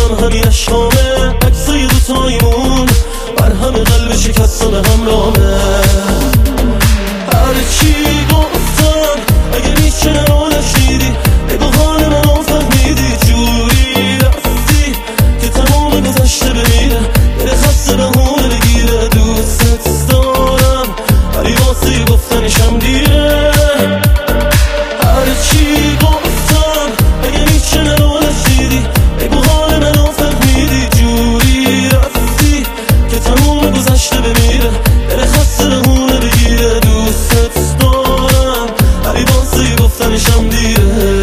دلم همین اشکامه، عکسای دوتایمون بر همه قلب شکستان همرامه. هرچی گفتم اگه میشه رو نشیدی، بگو حال منو فهمیدی، جوری رفتی که تمام گذشته بمیره، دل خسته بهونه بگیره. دوست دارم ولی واسه گفتنشم دیره. هرچی گفتم اگه میشه رو نشیدی، بگو حال منو فهمیدی، جوری رفتی که تمام گذشته بمیره، دل خسته بهونه بگیره. دوست دارم ولی واسه گفتنشم دیره.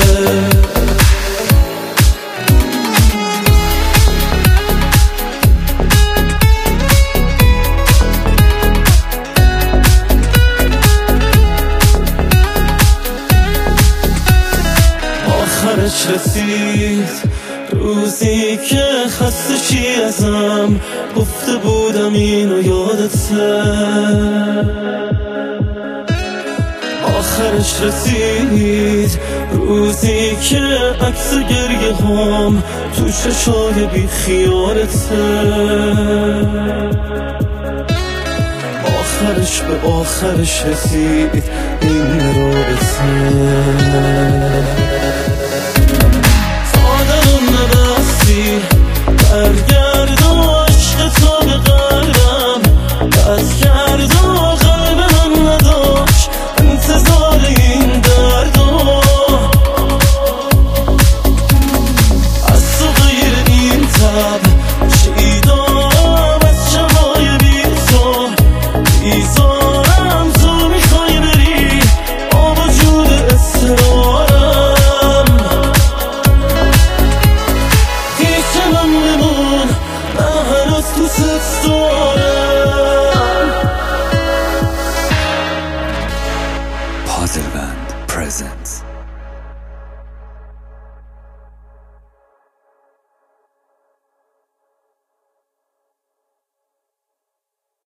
آخرش رسید روزی که خسته چی ازم گفته بودم اینو یادته. آخرش رسید روزی که عکس گریه هم تو چشای بی خیالته. آخرش به آخرش رسید این رابطه. فادرم نبستی برگرد و عشق تو به قلبم بس کرد و قلب من نداشت انتظار این دردو. از تو غیر این تب شیدام از شبای بی تو بیزارم. تو میخوای بری با وجود اصرارم، هیچ من بمون من هنوز دوست دارم.